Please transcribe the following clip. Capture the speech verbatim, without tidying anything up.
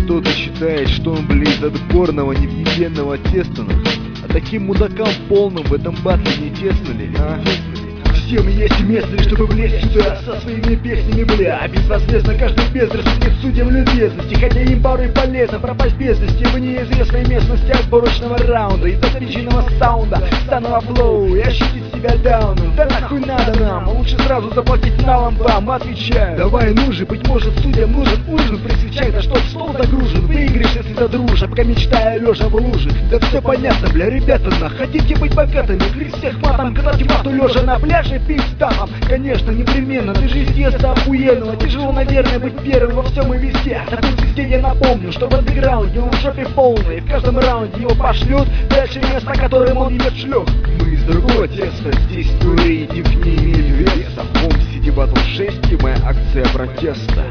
кто-то считает, что он близ от горного невъебенного теста, а таким мудакам полным в этом батле не тесно ли, а? Всем есть место лишь чтобы влезть сюда со своими песнями, бля. Безвозмездно каждый бездра светит судьям любезности, хотя им порой полезно пропасть без вести в неизвестной местности отборочного раунда из-за запрещенного саунда, станного флоу и ощутить себя дауном. Да нахуй надо нам, а лучше сразу заплатить налом вам. Отвечаю, давай ну же, быть может судьям нужен ужин при свечах, да чтоб стол загружен. Выиграешь, если задружишь, пока мечтая лежа в луже. Да все понятно, бля, ребята, на хотите быть богатыми, крыть всех матом, катать мату лежа на пляже, пить стахом, конечно, непременно. Ты же из детства охуенного. Тяжело, наверное, быть первым во всем и везде. Такой звезде я напомню, что в андеграунде он в жопе полный, и в каждом раунде его пошлют дальше место, которым он ебет шлюх. Мы из другого теста, здесь теории не в ней имеют веса. В Home City Battle шесть и моя акция протеста.